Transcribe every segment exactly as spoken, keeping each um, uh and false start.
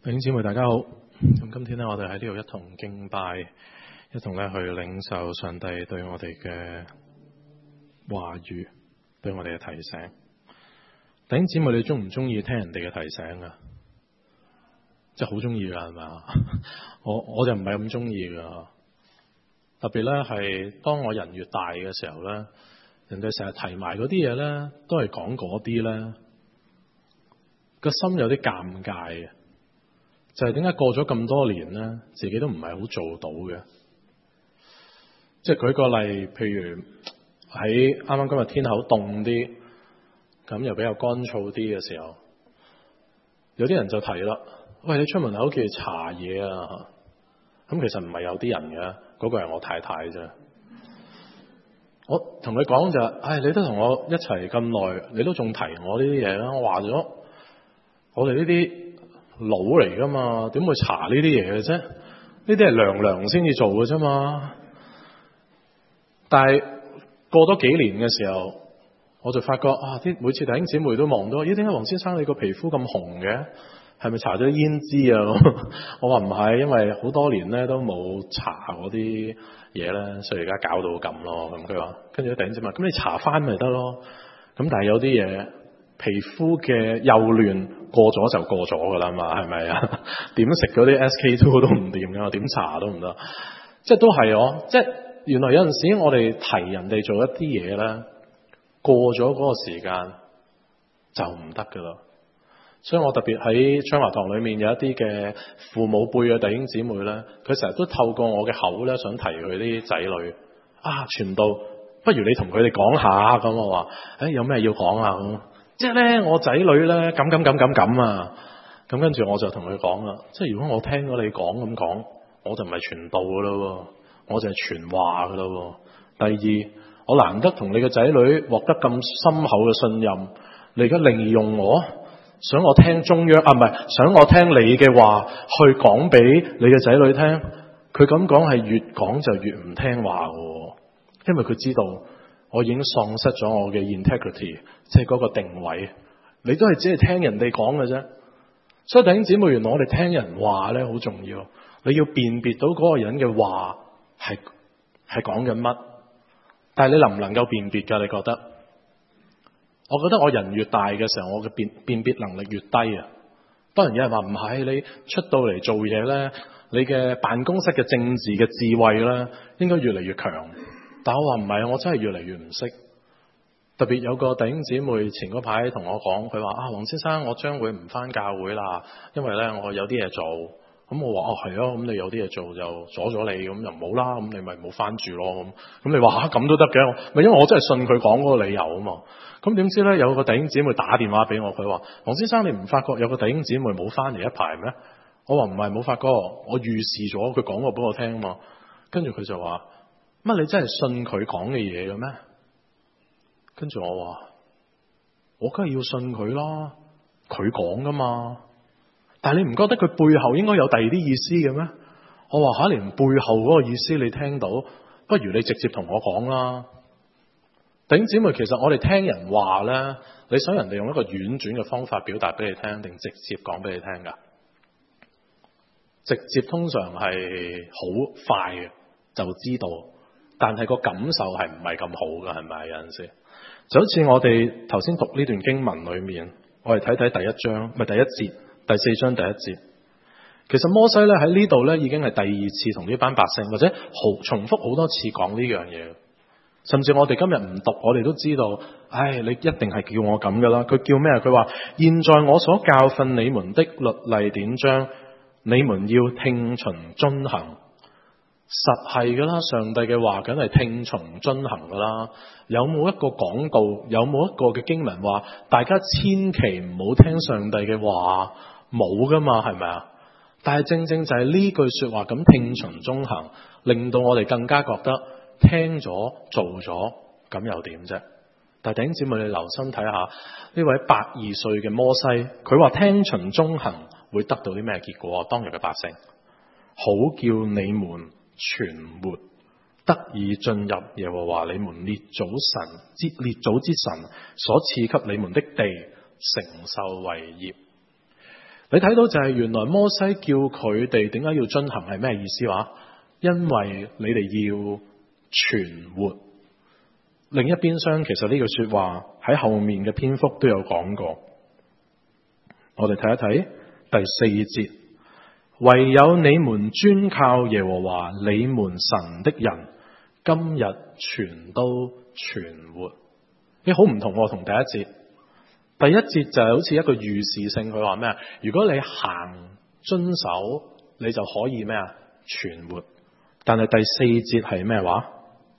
弟兄姊妹大家好，咁今天呢，我哋喺呢度一同敬拜，一同咧去領受上帝對我哋嘅話語，對我哋嘅提醒。弟兄姊妹，你中唔中意聽人哋嘅提醒啊？即係好中意噶係咪？我我就唔係咁中意噶，特別咧係當我人越大嘅時候咧，人哋成日提埋嗰啲嘢咧，都係講嗰啲咧，個心有啲尷尬嘅。就係點解過咗咁多年咧，自己都唔係好做到嘅？即係舉個例，譬如喺啱啱今日天口凍啲，咁又比較乾燥啲嘅時候，有啲人就提啦，喂，你出門口叫搽嘢啊！咁其實唔係有啲人嘅，嗰個係我太太啫。我同佢講就，唉，你都同我一齊咁耐，你都仲提我呢啲嘢啦。我話咗，我哋呢啲老嚟噶嘛，點會查呢啲嘢嘅啫？呢啲係娘娘先至做嘅啫嘛。但係過多幾年嘅時候，我就發覺啊，啲每次弟兄姊妹都望到，咦，點解黃先生你個皮膚咁紅嘅？係咪搽咗胭脂啊？我話唔係，因為好多年咧都冇搽嗰啲嘢咧，所以而家搞到咁咯。咁佢話，跟住啲弟兄姊妹，咁你搽翻咪得咯？咁但係有啲嘢，皮膚嘅幼嫩過咗就過咗噶啦嘛，係咪啊？點食嗰啲 S K two 都唔掂噶，點搽都唔得。即係都係我，即係原來有陣時我哋提人哋做一啲嘢咧，過咗嗰個時間就唔得噶啦。所以我特別喺昌華堂裏面有一啲嘅父母輩嘅弟兄姊妹咧，佢成日都透過我嘅口咧，想提佢啲仔女啊，傳道，不如你同佢哋講下咁。我話，誒，有咩要講啊？咁即係咧，我仔女咧咁咁咁咁咁啊。咁跟住我就同佢講啦，即係如果我聽到你講咁講，我就唔係傳道噶咯，我就係傳話噶咯。第二，我難得同你嘅仔女獲得咁深厚嘅信任，你而家利用我，想我聽中央啊，唔係想我聽你嘅話去講俾你嘅仔女聽。佢咁講係越講就越唔聽話嘅，因為佢知道我已經喪失咗我嘅 integrity， 即係嗰個定位。你都係只係聽人哋講嘅啫。所以弟兄姊妹，原來我哋聽人話咧好重要。你要辨別到嗰個人嘅話係係講緊乜，但係你能唔能夠辨別㗎？你覺得？我覺得我人越大嘅時候，我嘅辨辨別能力越低啊。當然有人話唔係，你出到嚟做嘢咧，你嘅辦公室嘅政治嘅智慧咧，應該越嚟越強。但我話唔係，我真係越嚟越唔識。特別有個弟兄姊妹前嗰排同我講，佢話啊，黃先生，我將會唔返教會啦，因為咧我有啲嘢做。咁我話哦係啊，咁你有啲嘢做就阻咗你，咁就唔好啦，咁你咪唔好返住咯。咁咁你話吓咁都得嘅？咪因為我真係信佢講嗰個理由啊嘛。咁點知咧有個弟兄姊妹打電話俾我，佢話黃先生，你唔發覺有個弟兄姊妹冇返嚟一排咩？我話唔係冇發覺，我預示咗佢講過俾我聽啊嘛。跟住佢就話乜你真係信佢講嘅嘢嘅咩？跟住我話我梗係要信佢啦，佢講噶嘛。但係你唔覺得佢背後應該有第二啲意思嘅咩？我話吓，連背後嗰個意思你聽到，不如你直接同我講啦。弟兄姊妹，其實我哋聽人話咧，你想人哋用一個婉轉嘅方法表達俾你聽，定直接講俾你聽噶？直接通常係好快嘅就知道，但係個感受係唔係咁好噶？係咪有陣時？就好似我哋頭先讀呢段經文裏面，我哋睇睇第一章，咪第一節，第四章第一節。其實摩西咧喺呢度咧已經係第二次同呢班百姓，或者好重複好多次講呢樣嘢。甚至我哋今日唔讀，我哋都知道，唉，你一定係叫我咁噶啦。佢叫咩？佢話現在我所教訓你們的律例典章，你們要聽從遵行。實係噶啦，上帝嘅話梗係聽從遵行噶啦。有冇一個講道，有冇一個嘅經文話大家千祈唔好聽上帝嘅話？冇噶嘛，係咪啊？但係正正就係呢句說話咁聽從遵行，令到我哋更加覺得聽咗做咗咁又點啫？但係弟兄姊妹，你留心睇下呢位百二歲嘅摩西，佢話聽從遵行會得到啲咩結果？當日嘅百姓好叫你們存活，得以進入耶和華你們列祖神之列祖之神所賜給你們的地，承受為業。 你睇到就係原來摩西叫佢哋點解要遵行係咩意思話？因為你哋要存活。另一邊廂，其實呢句說話喺後面嘅篇幅都有講過。我哋睇一睇第四節，唯有你們專靠耶和華你們神的人，今日全都存活。你好唔同喎，同第一節。第一節就係好似一個預示性，佢話咩啊？如果你行遵守，你就可以咩啊？存活。但係第四節係咩話？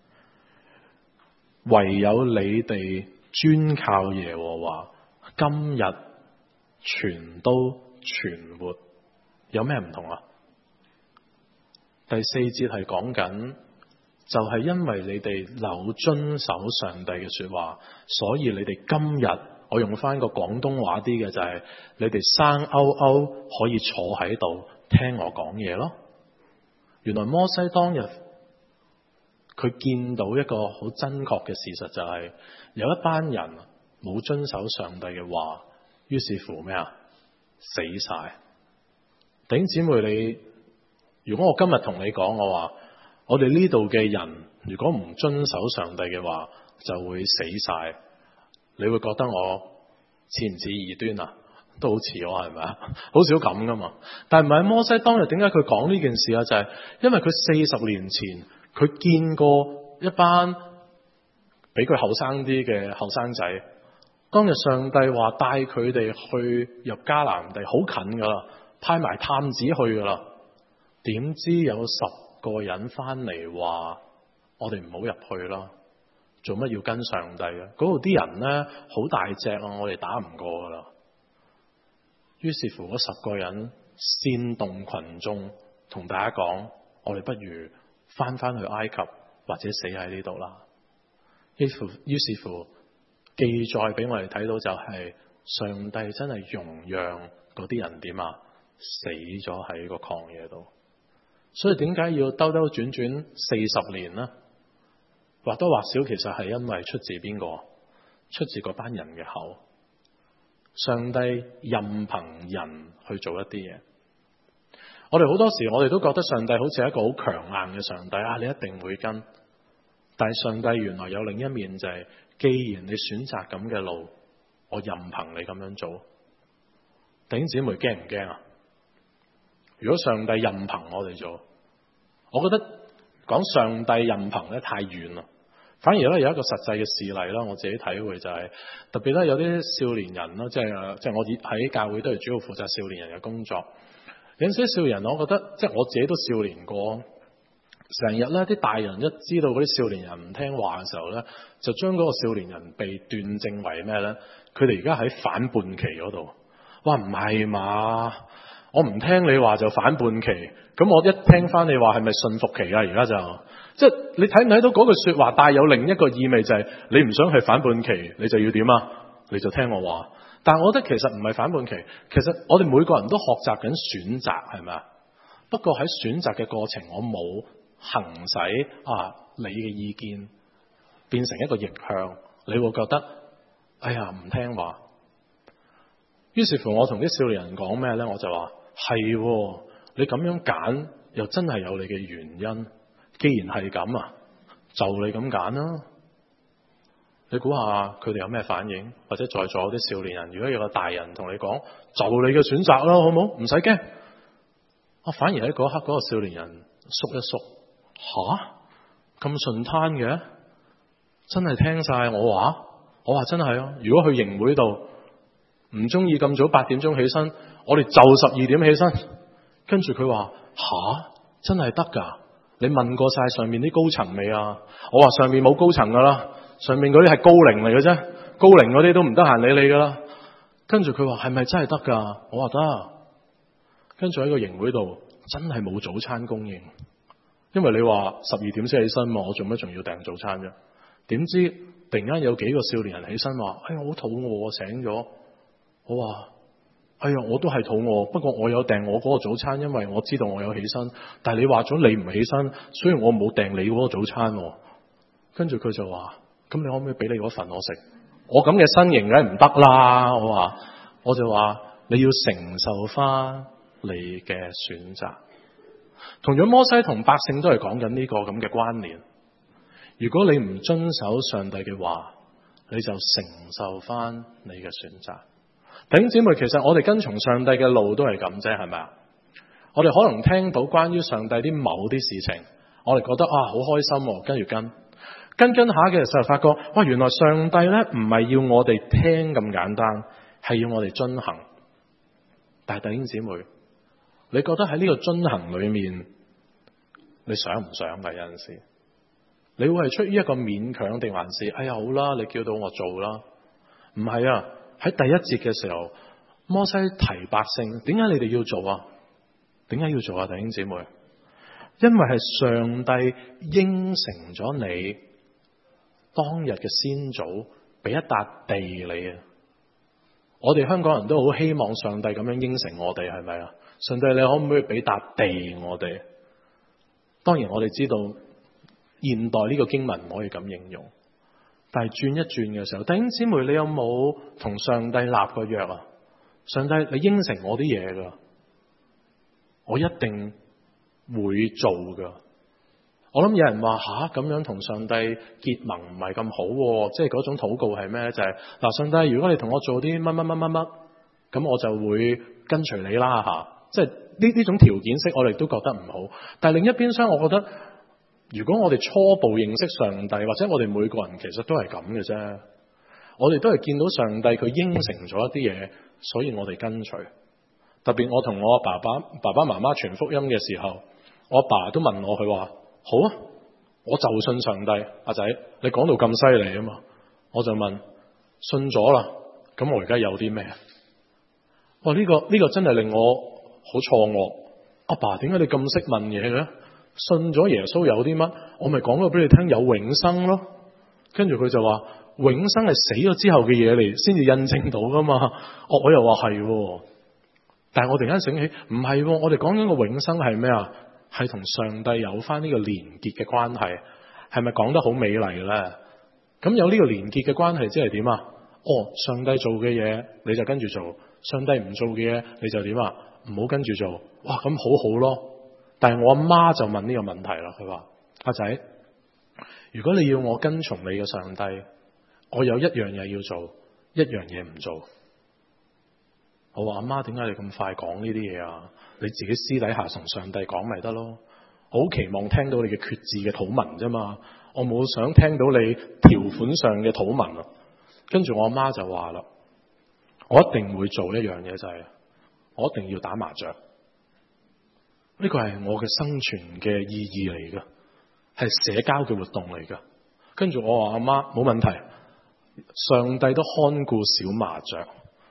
唯有你哋專靠耶和華，今日全都存活。有咩唔同啊？第四節係講緊，就係因為你哋有遵守上帝嘅說話，所以你哋今日，我用翻個廣東話啲嘅就係，你哋生勾勾可以坐喺度聽我講嘢咯。原來摩西當日佢見到一個好真確嘅事實，就係有一班人冇遵守上帝嘅話，於是乎咩啊？死晒。弟兄姊妹，你如果我今日同你講，我話我哋呢度嘅人如果唔遵守上帝嘅話，就會死晒。你會覺得我似唔似異端啊？都好似我係咪啊？好少咁噶嘛。但係唔係摩西當日點解佢講呢件事啊？就係因為佢四十年前佢見過一班比佢後生啲嘅後生仔。當日上帝話帶佢哋去入迦南地，好近噶啦，派埋探子去噶啦。點知有十個人翻嚟話：我哋唔好入去啦，做乜要跟上帝啊？嗰度啲人呢，好大隻啊，我哋打唔過噶啦。於是乎，嗰十個人煽動群眾，同大家講：我哋不如翻翻去埃及，或者死喺呢度啦。於是乎，於是乎記載俾我哋睇到就係、是、上帝真係容讓嗰啲人點啊，死咗喺個曠野度。所以點解要兜兜轉轉四十年呢？或多或少其實係因為出自邊個？出自嗰班人嘅口。上帝任憑人去做一啲嘢。我哋好多時我哋都覺得上帝好似係一個好強硬嘅上帝啊！你一定會跟。但係上帝原來有另一面，就係既然你選擇咁嘅路，我任憑你咁樣做。弟兄姊妹驚唔驚啊？如果上帝任憑我哋做，我覺得講上帝任憑咧太遠啦。反而咧有一個實際嘅事例啦，我自己體會就係、是、特別咧有啲少年人啦，即係即係我喺教會都係主要負責少年人嘅工作。有陣時少年人，我覺得即係我自己都少年過，成日咧啲大人一知道嗰啲少年人唔聽話嘅時候咧，就將嗰個少年人被斷證為咩咧？佢哋而家喺反叛期嗰度。哇，唔係嘛？我唔聽你話就反叛期，咁我一聽翻你話係咪順服期啊？而家就即係你睇唔睇到嗰句說話帶有另一個意味，就係你唔想去反叛期，你就要點啊？你就聽我話。但係我覺得其實唔係反叛期，其實我哋每個人都學習緊選擇，係咪啊？不過喺選擇嘅過程，我冇行使啊你嘅意見變成一個逆向，你會覺得哎呀唔聽話。於是乎我同啲少年人講咩呢？我就話係，你咁樣揀又真係有你嘅原因。既然係咁啊，就你咁揀啦。你估下佢哋有咩反應？或者在座啲少年人，如果有個大人同你講，就你嘅選擇啦，好冇？唔使驚。啊，反而喺嗰刻嗰個少年人縮一縮，吓？咁順攤嘅？真係聽晒我話？我話真係啊！如果去營會度唔中意咁早八點鐘起身，我哋就十二點起身。跟住佢話吓？真係得噶？你問過晒上面啲高層未啊？我話上面冇高層噶啦，上面嗰啲係高齡嚟嘅啫，高齡嗰啲都唔得閒理你噶啦。跟住佢話係咪真係得噶？我話得。跟住喺個營會度真係冇早餐供應，因為你話十二點先起身嘛，我做乜仲要訂早餐啫？點知突然間有幾個少年人起身話：哎呀，我好肚餓，我醒咗。我話：哎呀，我都係肚餓，不過我有訂我嗰個早餐，因為我知道我有起身。但係你話咗你唔起身，所以我冇訂你嗰個早餐。跟住佢就話：咁你可唔可以俾你嗰份我食？我咁嘅身形梗係唔得啦。我話，我就話： 你要承受翻你嘅選擇。同樣摩西同百姓都係講緊呢個咁嘅關聯。如果你唔遵守上帝嘅話，你就承受翻你嘅選擇。弟兄姊妹，其實我哋跟從上帝嘅路都係咁啫，係咪啊？我哋可能聽到關於上帝啲某啲事情，我哋覺得啊好開心，跟住跟跟跟下嘅時候發覺，哇，原來上帝咧唔係要我哋聽咁簡單，係要我哋遵行。但係弟兄姊妹，你覺得喺呢個遵行裏面，你想唔想㗎？有陣時你會係出於一個勉強，定還是哎呀好啦，你叫到我做啦？唔係啊！喺第一節嘅時候，摩西提百姓，點解你哋要做啊？點解要做啊？弟兄姊妹，因為係上帝應承咗你當日嘅先祖俾一笪地你啊！我哋香港人都好希望上帝咁樣應承我哋，係咪啊？上帝，你可唔可以俾笪地我哋？當然我哋知道現代呢個經文唔可以咁應用，但係轉一轉嘅時候，弟兄姊妹，你有冇同上帝立過約啊？上帝，你應承我啲嘢噶，我一定會做噶。我諗有人話吓，咁樣同上帝結盟唔係咁好，即係嗰種禱告係咩？就係、是、嗱，上帝，如果你同我做啲乜乜乜乜乜，咁我就會跟隨你啦吓。即係呢呢種條件式，我哋都覺得唔好。但係另一邊廂，我覺得如果我哋初步認識上帝，或者我哋每個人其實都係咁嘅啫。我哋都係見到上帝佢應承咗一啲嘢，所以我哋跟隨。特別我同我爸爸爸爸媽媽傳福音嘅時候，我阿爸都問我，佢話好啊，我就信上帝。阿仔，你講到咁犀利啊嘛，我就問，信咗啦，咁我而家有啲咩？哇！呢個呢個真係令我好錯愕。阿爸，點解你咁識問嘢嘅？信咗耶穌有啲乜？我咪講咗俾你聽，有永生咯。跟住佢就話，永生係死咗之後嘅嘢嚟，先至印證到噶嘛。哦，我又話係，但係我突然間醒起，唔係，我哋講緊個永生係咩啊？係同上帝有翻呢個連結嘅關係，係咪講得好美麗咧？咁有呢個連結嘅關係，即係點啊？哦，上帝做嘅嘢你就跟住做，上帝唔做嘅嘢你就點啊？唔好跟住做。哇，咁好好咯。但係我阿媽就問呢個問題啦，佢話：阿仔，如果你要我跟從你嘅上帝，我有一樣嘢要做，一樣嘢唔做。我話：阿媽，點解你咁快講呢啲嘢啊？你自己私底下同上帝講咪得咯。我好期望聽到你嘅決志嘅禱文啫嘛，我冇想聽到你條款上嘅禱文啊。跟住我阿媽就話啦：我一定會做一樣嘢，就係我一定要打麻雀。呢個係我嘅生存嘅意義嚟噶，係社交嘅活動嚟噶。跟住我話：阿媽，冇問題，上帝都看顧小麻雀。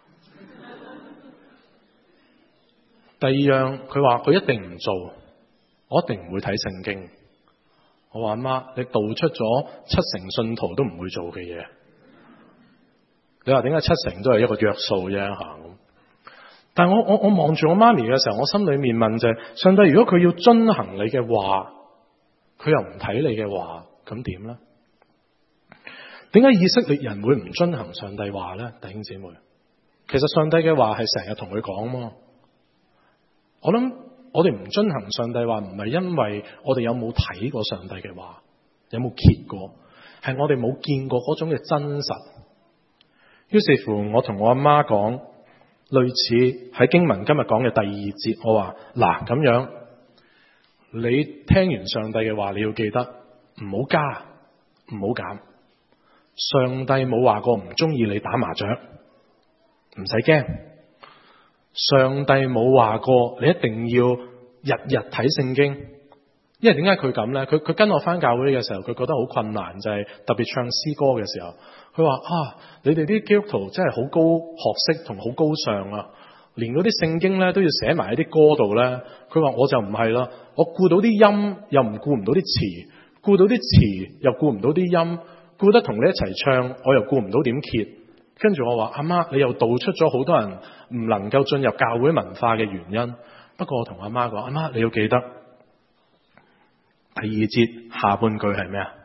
第二樣，佢話佢一定唔做，我一定唔會睇聖經。我話：阿媽，你道出咗七成信徒都唔會做嘅嘢，你話點解七成都係一個約數啫吓？咁，但係我我我望住我媽咪嘅時候，我心裏面問就係：上帝，如果佢要遵行你嘅話，佢又唔睇你嘅話，咁點咧？點解以色列人會唔遵行上帝話咧？弟兄姊妹，其實上帝嘅話係成日同佢講嘛。我諗我哋唔遵行上帝話，唔係因為我哋有冇睇過上帝嘅話，有冇揭過，係我哋冇見過嗰種嘅真實。於是乎，我同我阿媽講，類似喺經文今日講嘅第二節，我話嗱，咁樣，你聽完上帝嘅話，你要記得唔好加，唔好減。上帝冇話過唔中意你打麻雀，唔使驚。上帝冇話過你一定要日日睇聖經，因為點解佢咁呢？佢佢跟我翻教會嘅時候，佢覺得好困難，就係特別唱詩歌嘅時候，佢話啊，你哋啲基督徒真係好高學識同好高尚啊，連嗰啲聖經咧都要寫埋喺啲歌度呢。佢話我就唔係啦，我顧到啲音又唔顧唔到啲詞，顧到啲詞又顧唔到啲音，顧得同你一齊唱，我又顧唔到點揭。跟住我話：阿媽，你又道出咗好多人唔能夠進入教會文化嘅原因。不過我同阿媽講：阿媽，你要記得第二節下半句係咩啊？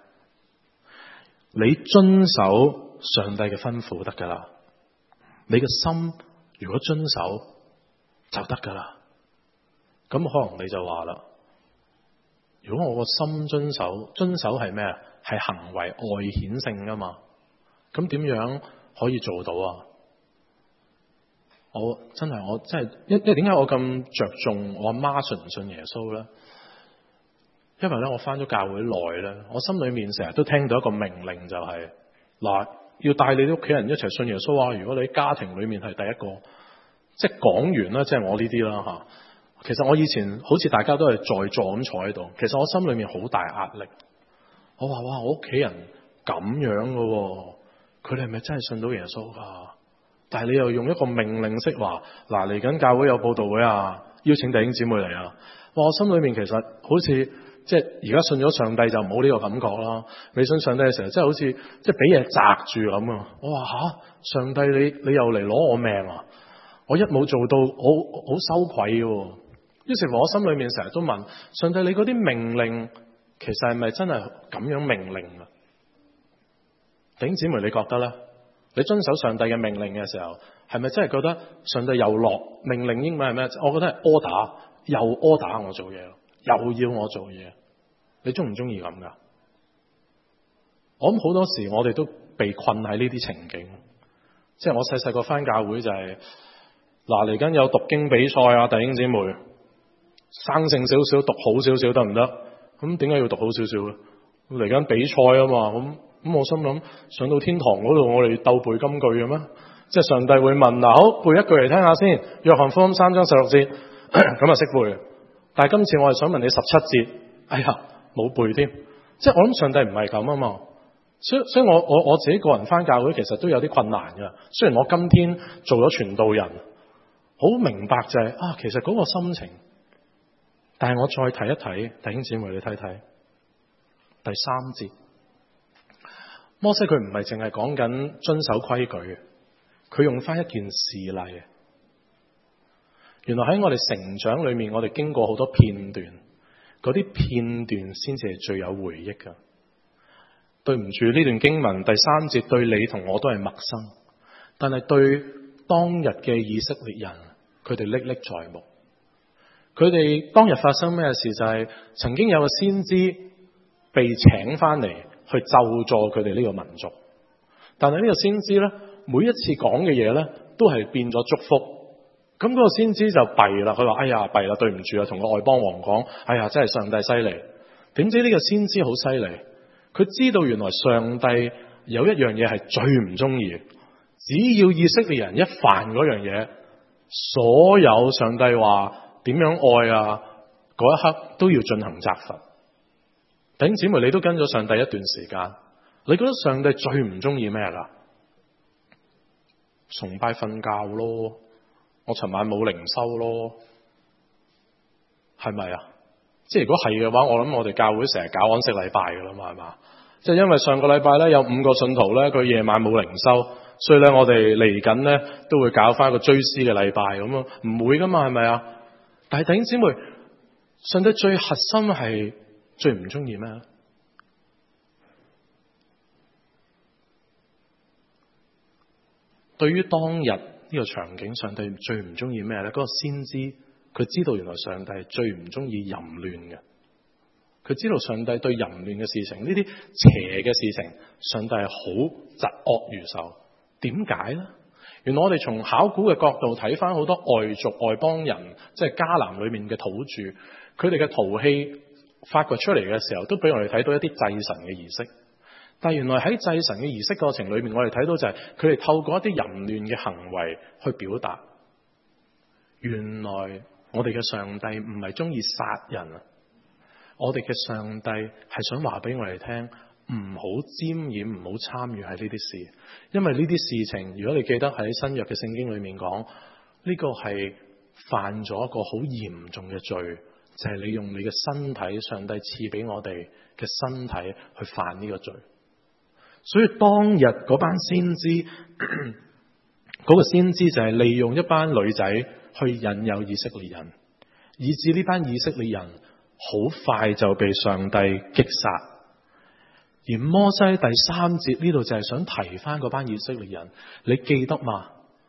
你遵守上帝嘅吩咐得噶啦，你嘅心如果遵守就得噶啦。咁可能你就話啦，如果我個心遵守，遵守係咩啊？係行為外顯性噶嘛。咁點樣可以做到啊？我真係我真係，因為點解我咁着重我阿媽信唔信耶穌咧？因為咧我返咗教會耐咧，我心裏面成日都聽到一個命令，就係嗱，要帶你啲屋企人一齊信耶穌啊！如果你喺家庭裏面係第一個，即係講完啦，即係我呢啲啦吓。其實我以前好似大家都係在座咁坐喺度，其實我心裏面好大壓力。我話哇，我屋企人咁樣噶，佢哋係咪真係信到耶穌噶？但係你又用一個命令式話，嗱，嚟緊教會有佈道會啊，邀請弟兄姊妹嚟啊。哇，我心裏面其實好似即係而家信咗上帝就冇呢個感覺啦。未信上帝嘅時候，真係好似即係俾嘢擲住咁啊！我話吓，上帝你你又嚟攞我命啊！我一冇做到，好好羞愧嘅。於是乎我心裏面成日都問上帝，你嗰啲命令其實係咪真係咁樣命令啊？弟兄姊妹，你覺得咧？你遵守上帝嘅命令嘅時候，係咪真係覺得上帝又落命令？英文係咩？我覺得係 order，又 order 我做嘢，又要我做嘢。你中唔中意咁噶？我諗好多時我哋都被困喺呢啲情景。即係我細細個返教會就係嗱，嚟緊有讀經比賽啊，弟兄姊妹，生性少少，讀好少少得唔得？咁點解要讀好少少咧？嚟緊比賽啊嘛，咁。咁我心諗上到天堂嗰度，我哋鬥背金句嘅咩？即係上帝會問嗱，好，背一句嚟聽下先。約翰福音三章十六節，咁啊識背。但係今次我係想問你十七節，哎呀冇背添。即係我諗上帝唔係咁啊嘛。所以所以我我我自己個人返教會其實都有啲困難㗎。雖然我今天做咗傳道人，好明白就係、是、啊，其實嗰個心情。但係我再睇一睇，弟兄姊妹你睇睇第三節。摩西佢唔係淨係講緊遵守規矩，佢用翻一件事例。原來喺我哋成長裏面，我哋經過好多片段，嗰啲片段先至係最有回憶㗎。對唔住，呢段經文第三節對你同我都係陌生，但係對當日嘅以色列人，佢哋歷歷在目。佢哋當日發生咩事？就係曾經有個先知被請翻嚟，去咒詛佢哋呢個民族，但係呢個先知咧，每一次講嘅嘢咧，都係變咗祝福。咁嗰個先知就弊啦，佢話：哎呀，弊啦，對唔住啊，同個外邦王講，哎呀，真係上帝犀利。點知呢個先知好犀利，佢知道原來上帝有一樣嘢係最唔中意，只要以色列人一犯嗰樣嘢，所有上帝話點樣愛啊，嗰一刻都要進行責罰。弟兄姊妹，你都跟咗上帝一段時間，你覺得上帝最唔中意咩㗎？崇拜瞓覺咯，我尋晚冇靈修咯，係咪啊？即係如果係嘅話，我諗我哋教會成日搞安息禮拜㗎啦嘛，係嘛？即係因為上個禮拜咧有五個信徒咧，佢夜晚冇靈修，所以咧我哋嚟緊咧都會搞翻個追思嘅禮拜咁啊，唔會㗎嘛，係咪啊？但係弟兄姊妹，上帝最核心係最唔中意咩咧？對於當日呢個場景，上帝最唔中意咩咧？嗰個先知佢知道原來上帝係最唔中意淫亂嘅，佢知道上帝對淫亂嘅事情，呢啲邪嘅事情，上帝係好嫉惡如仇。點解咧？原來我哋從考古嘅角度睇翻好多外族外邦人，即係迦南裏面嘅土著，佢哋嘅陶器發掘出嚟嘅時候，都俾我哋睇到一啲祭神嘅儀式。但係原來喺祭神嘅儀式過程裏面，我哋睇到就係佢哋透過一啲淫亂嘅行為去表達。原來我哋嘅上帝唔係中意殺人啊！我哋嘅上帝係想話俾我哋聽，唔好沾染，唔好參與喺呢啲事。因為呢啲事情，如果你記得喺新約嘅聖經裏面講，呢個係犯咗一個好嚴重嘅罪，就係你用你嘅身體，上帝賜俾我哋嘅身體去犯呢個罪。所以當日嗰班先知，嗰個先知就係利用一班女仔去引誘以色列人，以致呢班以色列人好快就被上帝擊殺。而摩西第三節呢度就係想提翻嗰班以色列人，你記得嘛？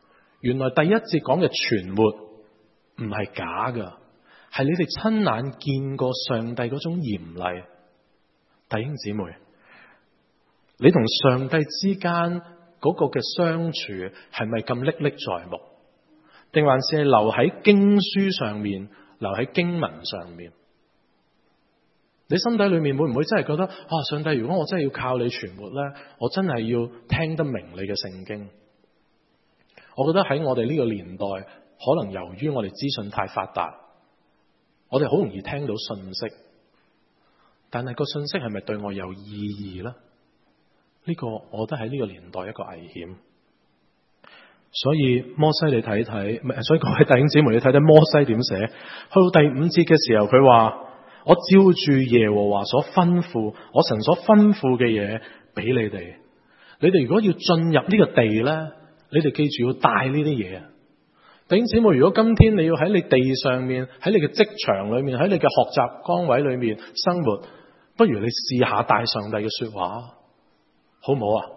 原來第一節講嘅存活唔係假噶，係你哋親眼見過上帝嗰種嚴厲。弟兄姊妹，你同上帝之間嗰個嘅相處係咪咁歷歷在目？定還是係留喺經書上面，留喺經文上面？你心底裏面會唔會真係覺得啊，上帝，如果我真係要靠你存活呢，我真係要聽得明你嘅聖經？我覺得喺我哋呢個年代，可能由於我哋資訊太發達，我哋好容易聽到信息，但係個信息係咪對我有意義呢？呢個我覺得喺呢個年代一個危險。所以摩西你睇睇，所以各位弟兄姊妹你睇睇摩西點寫。去到第五節嘅時候，佢話：我照住耶和華所吩咐，我神所吩咐嘅嘢俾你哋。你哋如果要進入呢個地呢，你哋記住要帶呢啲嘢。弟兄姊妹，如果今天你要喺你地上面，喺你嘅職場裏面，喺你嘅學習崗位裏面生活，不如你試下帶上帝嘅說話，好唔好啊？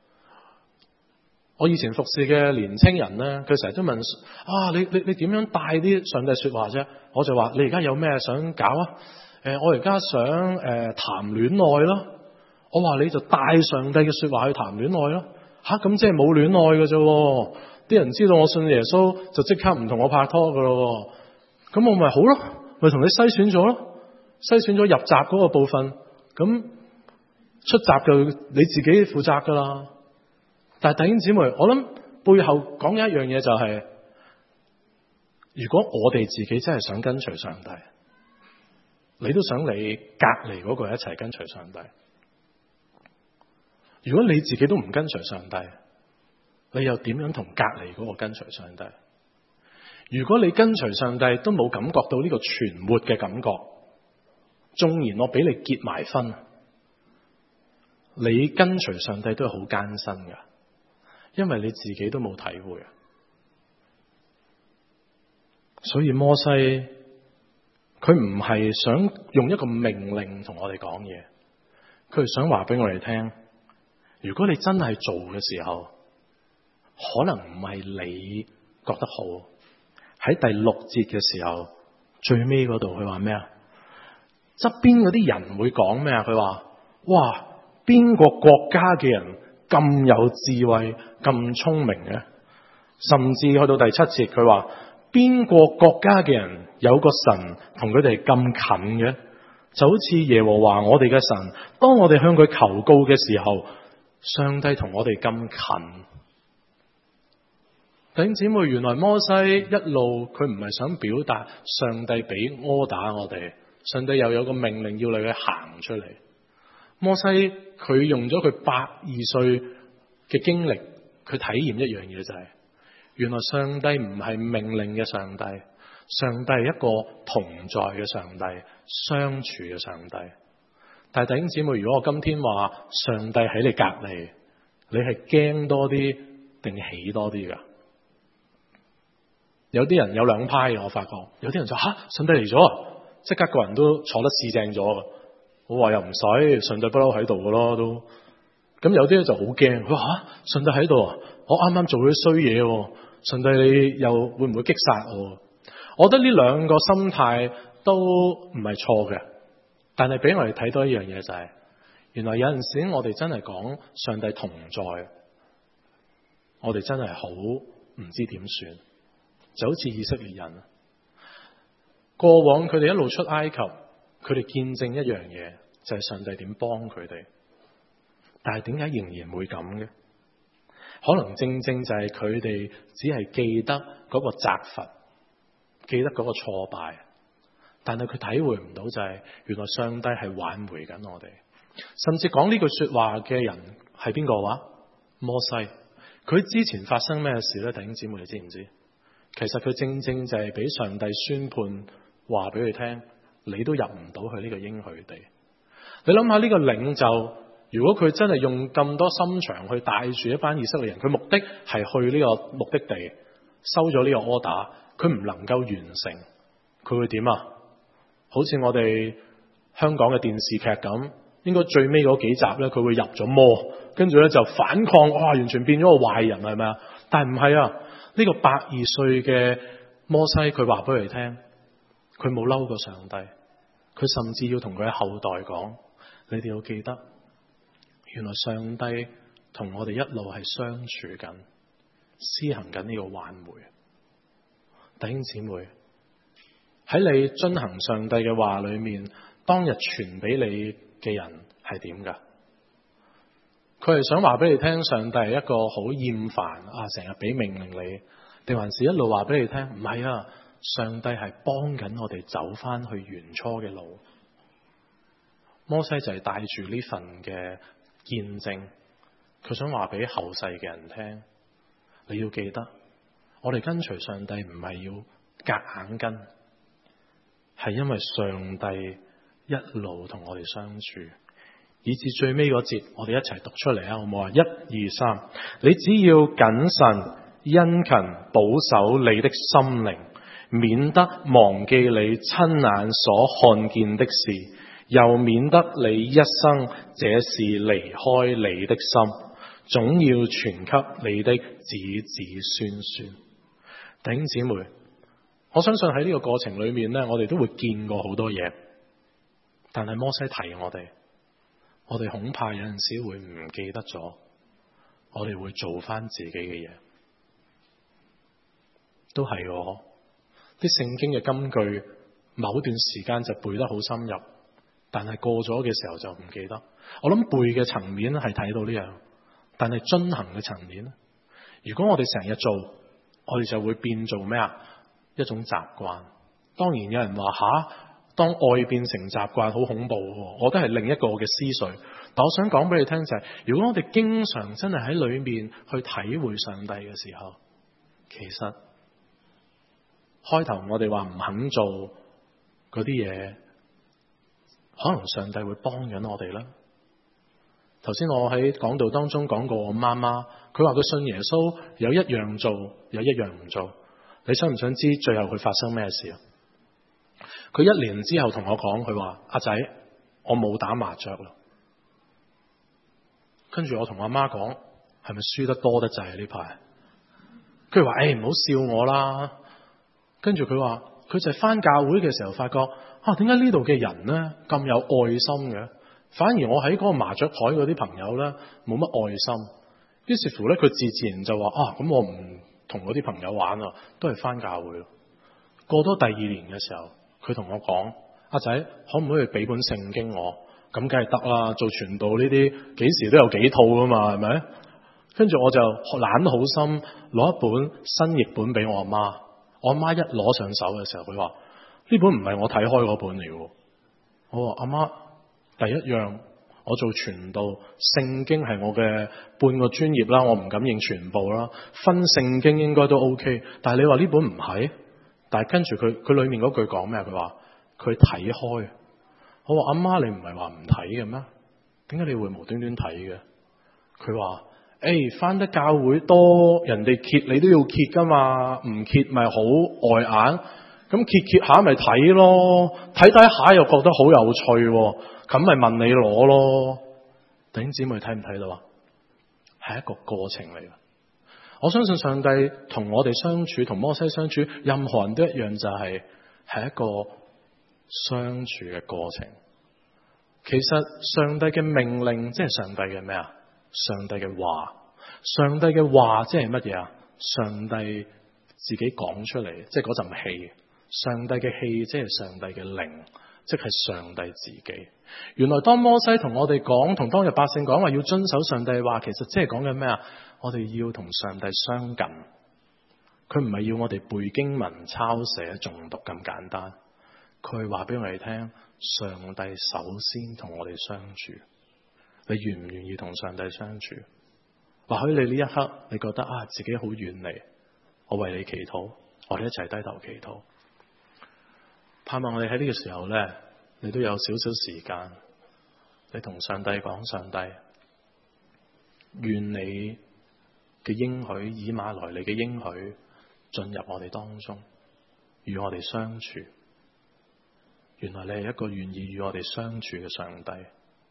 我以前服侍嘅年青人呢，佢成日都問：啊，你你你點樣帶啲上帝說話啫？我就話：你而家有咩想搞啊？誒、呃，我而家想誒、呃、談戀愛咯。我話你就帶上帝嘅說話去談戀愛咯。吓、啊，咁即係冇戀愛嘅啫。啲人知道我信耶穌，就即刻唔同我拍拖噶咯。咁我咪好咯，咪同你篩選咗咯，篩選咗入閘嗰個部分。咁出閘就你自己負責噶啦。但係弟兄姊妹，我諗背後講嘅一樣嘢就係、是，如果我哋自己真係想跟隨上帝，你都想你隔離嗰個一齊跟隨上帝。如果你自己都唔跟隨上帝，你又點樣同隔離嗰個跟隨上帝？如果你跟隨上帝都冇感覺到呢個存活嘅感覺，縱然我俾你結埋婚，你跟隨上帝都係好艱辛噶。因為你自己都冇體會啊，所以摩西佢唔係想用一個命令同我哋講嘢，佢係想話俾我哋聽，如果你真係做嘅時候，可能唔係你覺得好。喺第六節嘅時候，最尾嗰度佢話咩啊？側邊嗰啲人會講咩啊？佢話：哇，邊個國家嘅人咁有智慧、咁聰明嘅？甚至去到第七節，佢話邊個國家嘅人有個神同佢哋咁近嘅？就好似耶和華我哋嘅神，當我哋向佢求告嘅時候，上帝同我哋咁近。弟兄姊妹，原來摩西一路佢唔係想表達上帝俾柯打我哋，上帝又有個命令要你去行出嚟。摩西佢用咗佢百二歲嘅經歷，佢體驗一樣嘢就係、是，原來上帝唔係命令嘅上帝，上帝係一個同在嘅上帝，相處嘅上帝。但係弟兄姊妹，如果我今天話上帝喺你隔籬，你係驚多啲定喜多啲噶？有啲人有兩派嘅，我發覺有啲人就吓、啊、上帝嚟咗，即刻個人都坐得四正咗。我話又唔使，上帝不嬲喺度噶咯都。咁有啲咧就好驚，佢話吓，上帝喺度啊，我啱啱做咗啲衰嘢，上帝你又會唔會擊殺我？我覺得呢兩個心態都唔係錯嘅，但係俾我哋睇到一樣嘢就係、是，原來有陣時我哋真係講上帝同在，我哋真係好唔知點算。就好似以色列人，過往佢哋一路出埃及，佢哋見證一樣嘢，就係、是、上帝點幫佢哋。但係點解仍然會咁嘅？可能正正就係佢哋只係記得嗰個責罰，記得嗰個挫敗，但係佢體會唔到就係原來上帝係挽回緊我哋。甚至講呢句說話嘅人係邊個話？摩西。佢之前發生咩事呢？弟兄姊妹，你知唔知？其實佢正正就係俾上帝宣判，話俾佢聽，你都入唔到去呢個應許地。你諗下呢個領袖，如果佢真係用咁多心腸去帶住一班以色列人，佢目的係去呢個目的地，收咗呢個 order，佢唔能夠完成，佢會點啊？好似我哋香港嘅電視劇咁，應該最尾嗰幾集呢，佢會入咗魔，跟住呢就反抗，哇，完全變咗個壞人，係咪啊？但係唔係啊？呢呢個百二歲嘅摩西，佢話俾佢哋聽，佢冇嬲過上帝，佢甚至要同佢嘅後代講，你哋要記得，原來上帝同我哋一路係相處緊，施行緊呢個挽回。弟兄姊妹，喺你遵行上帝嘅話裏面，當日傳俾你嘅人係點噶？佢係想話俾你聽，上帝係一個好厭煩啊，成日俾命令你，定還是一路話俾你聽，唔係啊，上帝係幫緊我哋走翻去原初嘅路。摩西就係帶住呢份嘅見證，佢想話俾後世嘅人聽，你要記得，我哋跟隨上帝唔係要夾硬跟，係因為上帝一路同我哋相處，以至最尾嗰節，我哋一齊讀出嚟啊，好唔好啊？一二三，你只要謹慎殷勤保守你的心靈，免得忘記你親眼所看見的事，又免得你一生這事離開你的心，總要傳給你的子子孫孫。弟兄姊妹，我相信喺呢個過程裏面呢，我哋都會見過好多嘢，但係摩西提我哋，我哋恐怕有陣時會唔記得咗，我哋會做翻自己嘅嘢，都係喎。啲聖經嘅金句，某段時間就背得好深入，但係過咗嘅時候就唔記得。我諗背嘅層面係睇到呢樣，但係遵行嘅層面，如果我哋成日做，我哋就會變做咩啊？一種習慣。當然有人話吓，當愛變成習慣好恐怖，我覺得係另一個嘅思緒。但我想講俾你聽就係，如果我哋經常真係喺裏面去體會上帝嘅時候，其實開頭我哋話唔肯做嗰啲嘢，可能上帝會幫緊我哋啦。頭先我喺講道當中講過我媽媽，佢話佢信耶穌，有一樣做，有一樣唔做。你想唔想知最後佢發生咩事啊？佢一年之後同我講，佢話阿仔，我冇打麻雀啦。跟住我同阿媽講，係咪輸得多得滯呢排？佢話誒，唔好笑我啦。跟住佢話佢就係返教會嘅時候發覺啊，點解呢度嘅人呢咁有愛心嘅？反而我喺嗰個麻雀台嗰啲朋友呢冇乜愛心。於是乎呢，佢自自然就話啊，咁我唔同嗰啲朋友玩啊，都係返教會咯。過多第二年嘅時候，佢同我講，阿仔，可唔可以俾本聖經我？咁梗係得啦，做傳道呢啲幾時都有幾套噶嘛，係咪？跟住我就懶得好心攞一本新譯本俾我阿媽。我阿媽一攞上手嘅時候，佢話呢本唔係我睇開嗰本嚟嘅。我話阿媽，第一樣我做傳道，聖經係我嘅半個專業啦，我唔敢認全部啦。分聖經應該都 OK， 但係你話呢本唔係？但係跟住佢佢裏面嗰句講咩？佢話佢睇開。我話阿媽，你唔係話唔睇嘅咩？點解你會無端端睇嘅？佢話誒，返得教會多，人哋揭你都要揭噶嘛，唔揭咪好礙眼。咁揭揭下咪睇咯，睇睇下又覺得好有趣，咁咪問你攞咯。弟兄姊妹睇唔睇到啊？係一個過程嚟嘅。我相信上帝同我哋相處，同摩西相處，任何人都一樣，就係係一個相處嘅過程。其實上帝嘅命令即係上帝嘅咩啊？上帝嘅話，上帝嘅話即係乜嘢啊？上帝自己講出嚟，即係嗰陣氣。上帝嘅氣即係上帝嘅靈，即係上帝自己。原來當摩西同我哋講，同當日百姓講話要遵守上帝嘅話，其實即係講緊咩啊？我哋要同上帝相近。佢唔係要我哋背經文、抄寫、誦讀咁簡單。佢話俾我哋聽，上帝首先同我哋相處。你願唔願意同上帝相處？或許你呢一刻你覺得啊，自己好遠離，我為你祈禱，我哋一齊低頭祈禱。盼望我哋喺呢個時候呢，你都有少少時間，你同上帝講，上帝，願你嘅應許，以馬內利嘅應許進入我哋當中，與我哋相處。原來你係一個願意與我哋相處嘅上帝。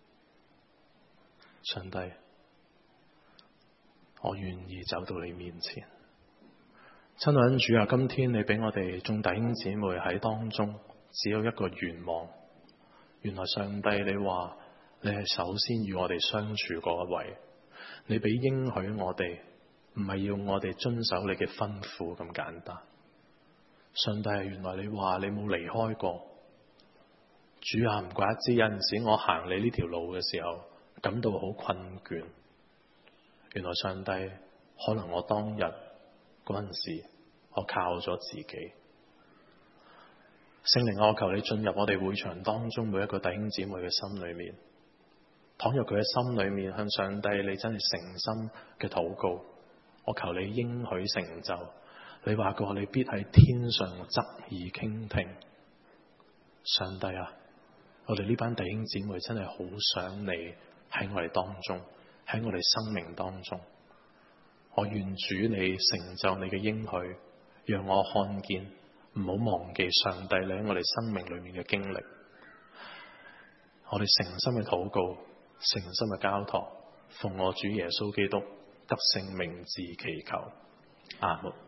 上帝，我願意走到你面前， 親愛的主啊，今天你俾我哋眾弟兄姊妹喺當中，只有一個願望。原來上帝你話你係首先與我哋相處嗰一位，你俾應許我哋，唔係要我哋遵守你嘅吩咐咁簡單。上帝，原來你話你冇離開過。主啊，唔怪得知有陣時我行你呢條路嘅時候感到好困倦。原來上帝，可能我當日嗰陣時我靠咗自己。聖靈，我求你進入我哋會場當中每一個弟兄姊妹嘅心裏面，倘若佢嘅心裏面向上帝你真係誠心嘅禱告，我求你應許成就。你話過你必喺天上側耳傾聽。上帝啊，我哋呢班弟兄姊妹真係好想你喺我哋當中，喺我哋生命當中。我願主你成就你嘅應許，讓我看見，唔好忘記上帝你喺我哋生命裏面嘅經歷。我哋誠心嘅禱告，誠心嘅交託，奉我主耶穌基督得勝名字祈求，阿門。